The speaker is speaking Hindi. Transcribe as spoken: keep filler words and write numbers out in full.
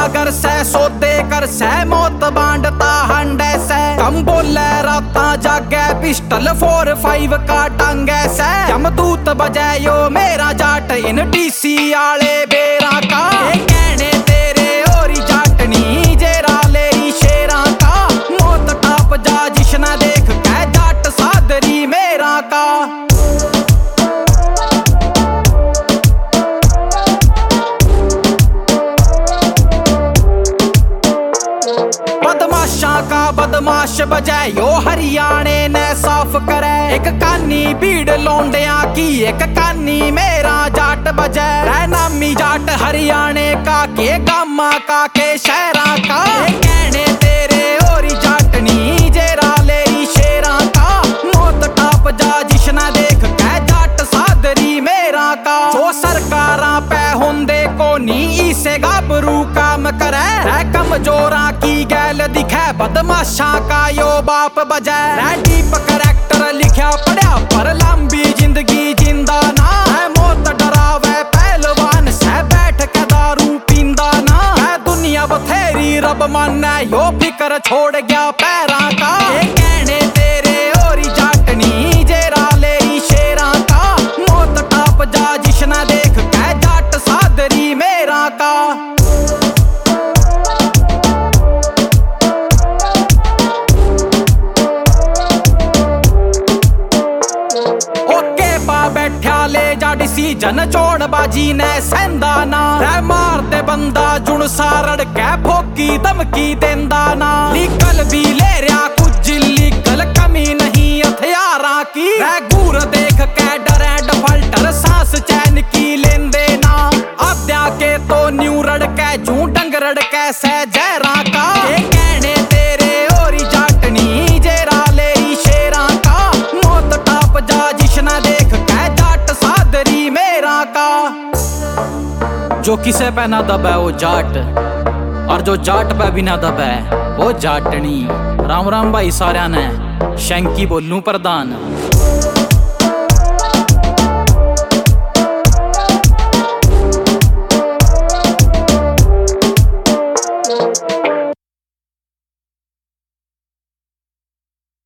सागर से सौदे कर से मौत बांटता हंडे से कम बोले राता जागे पिस्टल फोर फाइव का टांगे से यमदूत बजे यो मेरा जाट इन डीसी आले बेरा का कहने तेरे और जाटनी जेरा ले शेरा का मौत टाप जा जिसना देख के जाट सादरी मेरा का बदमाशा का बदमाश बजाए यो हरियाणे ने साफ करे एक कानी भीड़ लौंडिया की एक कानी मेरा जाट बजाए नामी जाट हरियाणे का के गामा का के शहरा का कहने तेरे और जाटनी जेरा ले शेरा का मौत टाप जा जिसना देख के जाट सादरी मेरा का जो सरकारा पे होंदे को नी इसे गाबरू काम करे कमजोरा की गैल दिखे बदमाशा का यो बाप बजाए डीप करैक्टर लिखा पढ़ा पर लंबी जिंदगी जिंदा ना है मौत डरावे पहलवान से बैठ के दारू पींदा ना है दुनिया बथेरी रब माने यो फिकर छोड़ गया पैरा का कहने तेरे और जाटनी जेरा ले शेरा का मौत टाप जा जिसना देख के जाट सादरी मेरा का सीजन चोड़ बाजी ने सेंदा ना मार दे बंदा जुन सारड़ के भोकी धमकी देंदा ना लीगल भी ले रहा कुछ लीगल कमी नहीं हथियारा की घूर देख के डरे डफल्टर सांस चैन की लेंदे ना अद्या के तो न्यू रड़ के जू डंगरड़ के से जहरा का कहने तेरे और जाटनी जेरा ले शेरा का मौत टाप जा जिसना देख के जाट सादरी मेरा का जो किसे पे ना दबे वो जाट और जो जाट पे भी ना दबे वो जाटनी। राम राम भाई सारिया ने शंकी बोलू प्रधान।